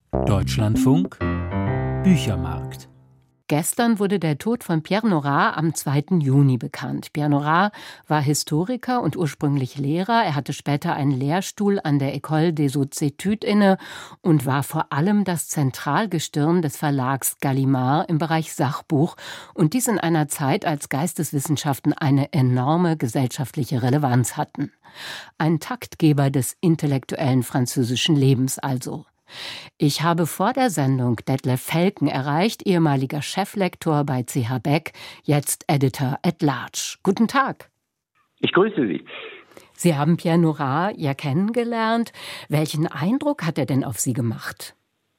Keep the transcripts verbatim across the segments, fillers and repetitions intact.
Deutschlandfunk Büchermarkt. Gestern wurde der Tod von Pierre Nora am zweiten Juni bekannt. Pierre Nora war Historiker und ursprünglich Lehrer. Er hatte später einen Lehrstuhl an der École des Hautes Études inne und war vor allem das Zentralgestirn des Verlags Gallimard im Bereich Sachbuch. Und dies in einer Zeit, als Geisteswissenschaften eine enorme gesellschaftliche Relevanz hatten. Ein Taktgeber des intellektuellen französischen Lebens also. Ich habe vor der Sendung Detlef Felken erreicht, ehemaliger Cheflektor bei C H Beck, jetzt Editor at Large. Guten Tag. Ich grüße Sie. Sie haben Pierre Nora ja kennengelernt. Welchen Eindruck hat er denn auf Sie gemacht?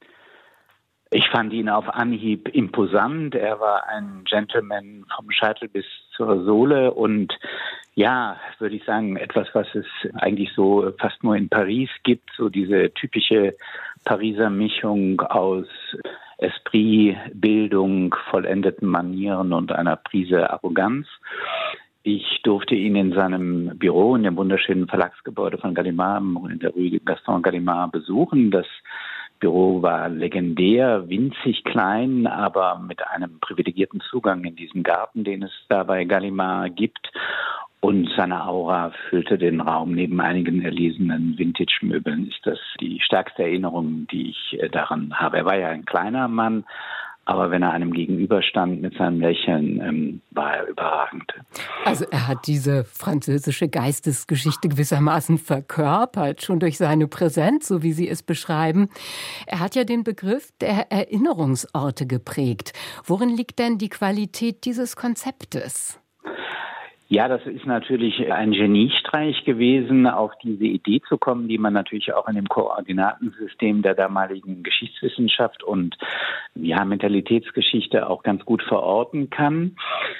Ich fand ihn auf Anhieb imposant. Er war ein Gentleman vom Scheitel bis zur Sohle und ja, würde ich sagen, etwas, was es eigentlich so fast nur in Paris gibt, so diese typische Pariser Mischung aus Esprit, Bildung, vollendeten Manieren und einer Prise Arroganz. Ich durfte ihn in seinem Büro in dem wunderschönen Verlagsgebäude von Gallimard in der Rue Gaston Gallimard besuchen. Das Büro war legendär, winzig klein, aber mit einem privilegierten Zugang in diesen Garten, den es da bei Gallimard gibt. Und seine Aura füllte den Raum. Neben einigen erlesenen Vintage-Möbeln ist das die stärkste Erinnerung, die ich daran habe. Er war ja ein kleiner Mann, aber wenn er einem gegenüberstand mit seinem Lächeln, ähm, war er überragend. Also er hat diese französische Geistesgeschichte gewissermaßen verkörpert, schon durch seine Präsenz, so wie Sie es beschreiben. Er hat ja den Begriff der Erinnerungsorte geprägt. Worin liegt denn die Qualität dieses Konzeptes? Ja, das ist natürlich ein Geniestreich gewesen, auf diese Idee zu kommen, die man natürlich auch in dem Koordinatensystem der damaligen Geschichtswissenschaft und ja, Mentalitätsgeschichte auch ganz gut verorten kann.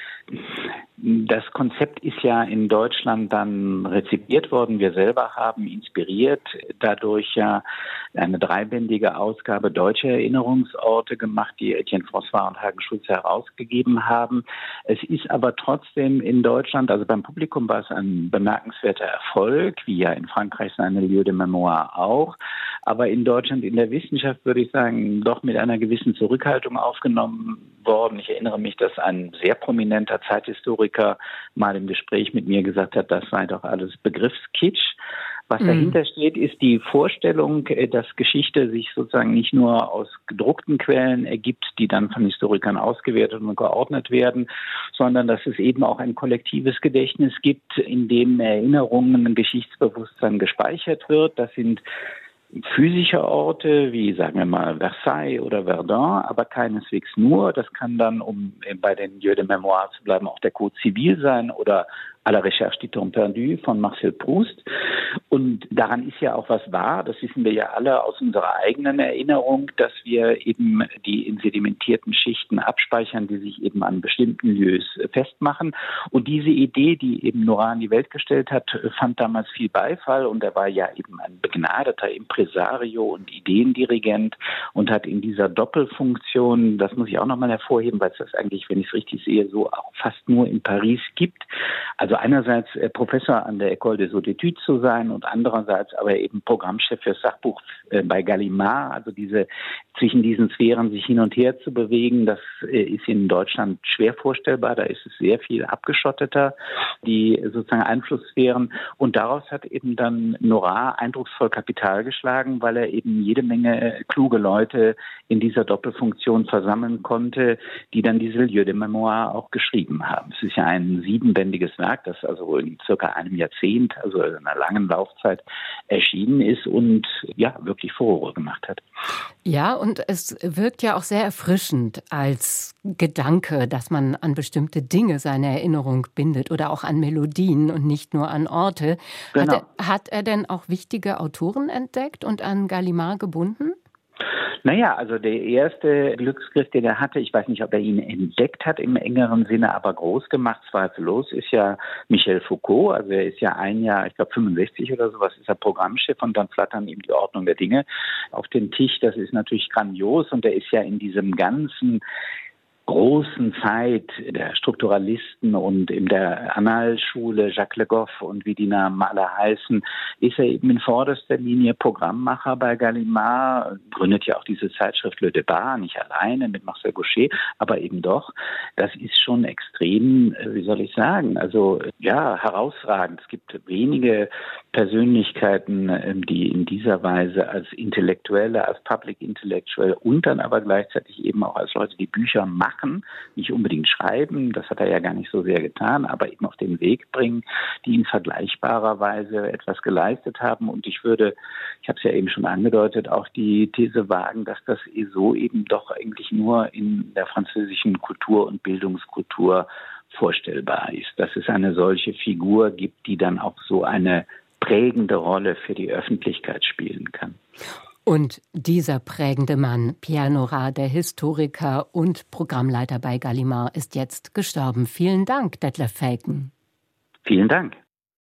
Das Konzept ist ja in Deutschland dann rezipiert worden. Wir selber haben inspiriert dadurch ja eine dreibändige Ausgabe deutscher Erinnerungsorte gemacht, die Etienne François und Hagen Schulze herausgegeben haben. Es ist aber trotzdem in Deutschland, also beim Publikum war es ein bemerkenswerter Erfolg, wie ja in Frankreich seine Lieu de Mémoire auch. Aber in Deutschland in der Wissenschaft würde ich sagen, doch mit einer gewissen Zurückhaltung aufgenommen worden. Ich erinnere mich, dass ein sehr prominenter Zeithistoriker mal im Gespräch mit mir gesagt hat, das sei doch alles Begriffskitsch. Was mhm. dahinter steht, ist die Vorstellung, dass Geschichte sich sozusagen nicht nur aus gedruckten Quellen ergibt, die dann von Historikern ausgewertet und geordnet werden, sondern dass es eben auch ein kollektives Gedächtnis gibt, in dem Erinnerungen, Geschichtsbewusstsein gespeichert wird. Das sind physische Orte, wie sagen wir mal Versailles oder Verdun, aber keineswegs nur. Das kann dann, um bei den Lieux de Mémoire zu bleiben, auch der Code Civil sein oder à la recherche du temps perdu von Marcel Proust. Und daran ist ja auch was wahr, das wissen wir ja alle aus unserer eigenen Erinnerung, dass wir eben die in sedimentierten Schichten abspeichern, die sich eben an bestimmten Lieus festmachen. Und diese Idee, die eben Nora in die Welt gestellt hat, fand damals viel Beifall und er war ja eben ein begnadeter Impresario und Ideendirigent und hat in dieser Doppelfunktion, das muss ich auch nochmal hervorheben, weil es das eigentlich, wenn ich es richtig sehe, so auch fast nur in Paris gibt. Also einerseits Professor an der École des Hautes Études zu sein und andererseits aber eben Programmchef für das Sachbuch bei Gallimard, also diese zwischen diesen Sphären sich hin und her zu bewegen, das ist in Deutschland schwer vorstellbar, da ist es sehr viel abgeschotteter, die sozusagen Einflusssphären und daraus hat eben dann Nora eindrucksvoll Kapital geschlagen, weil er eben jede Menge kluge Leute in dieser Doppelfunktion versammeln konnte, die dann diese Lieux de Mémoire auch geschrieben haben. Es ist ja ein siebenbändiges Werk, das also in circa einem Jahrzehnt, also in einer langen Laufzeit erschienen ist und ja, wirklich Furore gemacht hat. Ja, und es wirkt ja auch sehr erfrischend als Gedanke, dass man an bestimmte Dinge seine Erinnerung bindet oder auch an Melodien und nicht nur an Orte. Genau. Hat er, hat er denn auch wichtige Autoren entdeckt und an Gallimard gebunden? Naja, also der erste Glücksgriff, den er hatte, ich weiß nicht, ob er ihn entdeckt hat im engeren Sinne, aber groß gemacht, zweifellos, ist ja Michel Foucault. Also er ist ja ein Jahr, ich glaube fünfundsechzig oder sowas, ist er Programmchef und dann flattern ihm die Ordnung der Dinge auf den Tisch. Das ist natürlich grandios und er ist ja in diesem ganzen großen Zeit der Strukturalisten und in der Annales-Schule, Jacques Le Goff und wie die Namen alle heißen, ist er eben in vorderster Linie Programmmacher bei Gallimard, gründet ja auch diese Zeitschrift Le Débat, nicht alleine mit Marcel Gauchet, aber eben doch. Das ist schon extrem, wie soll ich sagen, also ja, herausragend. Es gibt wenige Persönlichkeiten, die in dieser Weise als Intellektuelle, als Public Intellectual und dann aber gleichzeitig eben auch als Leute, die Bücher machen, nicht unbedingt schreiben, das hat er ja gar nicht so sehr getan, aber eben auf den Weg bringen, die in vergleichbarer Weise etwas geleistet haben. Und ich würde, ich habe es ja eben schon angedeutet, auch die These wagen, dass das so eben doch eigentlich nur in der französischen Kultur und Bildungskultur vorstellbar ist, dass es eine solche Figur gibt, die dann auch so eine prägende Rolle für die Öffentlichkeit spielen kann. Und dieser prägende Mann, Pierre Nora, der Historiker und Programmleiter bei Gallimard, ist jetzt gestorben. Vielen Dank, Detlef Felken. Vielen Dank.